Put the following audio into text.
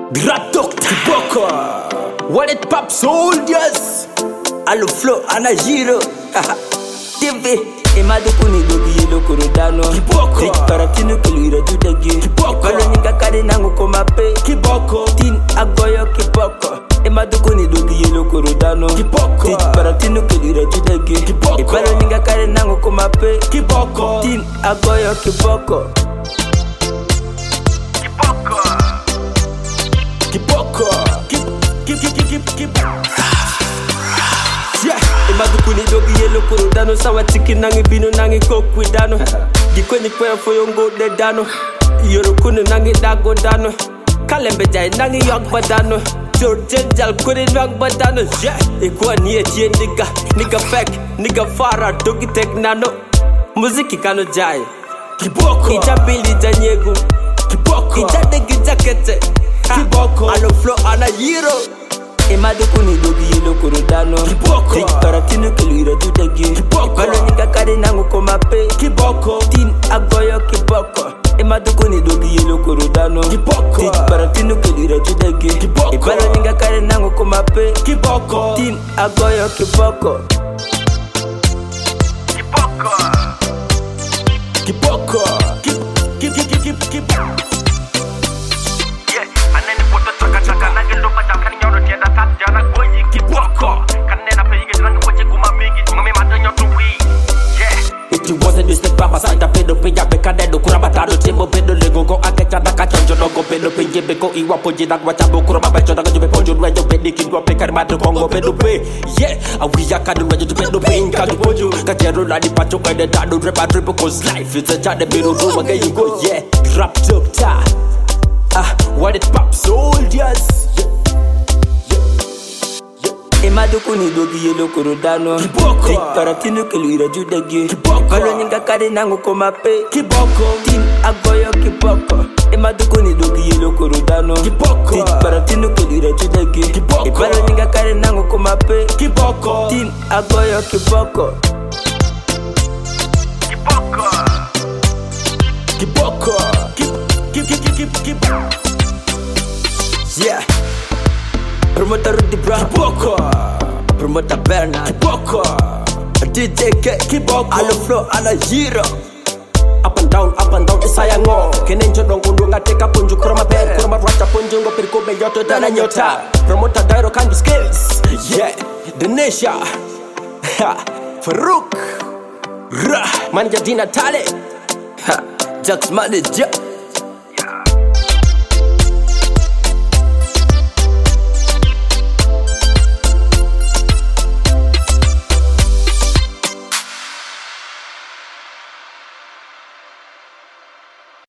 Grab Dr. Boko. Wallet Pop Soldiers. Allo Flow Anagiro. TV. Emadukuni dogi yelo korodano. Kiboko. Tik paratino keluira judagi. Kiboko. Kalo nyinga kade nangu komape. Kiboko. Tin agoyo kiboko. Emadukuni dogi yelo korodano. Kiboko. Tik paratino keluira judagi. Kiboko. Kalo nyinga kade nangu komape. Kiboko. Tin agoyo kiboko. Kiboko. Yeah, emadukuni dogi yelo korodano. Sawa tiki nangi bino nangi kokwidano. Gikwenye kwe foyongo de dano. Yorokunu nangi dago dano. Kalembe jai nangi yok badano. George jal kuri nok badano. Yeah, ikuwa niye tie nigga fake, nigga fara dogi tek nano. Muziki kano jai Kiboko. Ija bili janyegu Kiboko. Ija degi jakete Kiboko. Allo Flow Anagiro. Emadukuni dogi yelo korodano. Kiboko. Tik paratino keluira judagi. Kiboko. Kalo nyinga kade nangu komape. Kiboko. Tin agoyo kiboko. Emadukuni dogi yelo korodano. Kiboko. Tik paratino keluira judagi. Kiboko. Kalo nyinga kade nangu komape. Kiboko. Tin agoyo kiboko. Kiboko. If you wasn't this the baba side pedo pilla beca de kurabatado tempo pedo lego go akecha da kachonjo logo pedo pinje beko iwa poje da wachabo kuraba becho da jobe ponjo rejo pedi kidwa pekar madro kongo pedo pe yeah awiya kadu rejo pedo pe inka do ponjo kachero la di pacho kade dado reba triple cause life is a jade biro do maga you go yeah rap doctor what it Pop Soldiers. Emadukuni dogi yelo korodano. Kiboko. Tik paratino keluira judagi. Kiboko. Kalo nyinga kade nangu komape. Kiboko. Tin agoyo kiboko. Emadukuni dogi yelo korodano. Kiboko. Tik paratino keluira judagi. Kiboko. Kalo nyinga kade nangu komape. Kiboko. Tin agoyo kiboko. Kiboko. Kiboko. Yeah. Promoter Rudy Brown Kiboko. Promoter Bernard Kiboko. DJ K Kiboko. Allo Flow Anagiro. Up and down, isayango. Kenenjo dongo ndunga teka ponju kurama bed. Kurama racha ponju ngo piriko beyoto dana nyota. Promoter Dairo Kandu Skills. Yeah, The Nesha. Farouk. Manager Dina Tale. Jax Manager.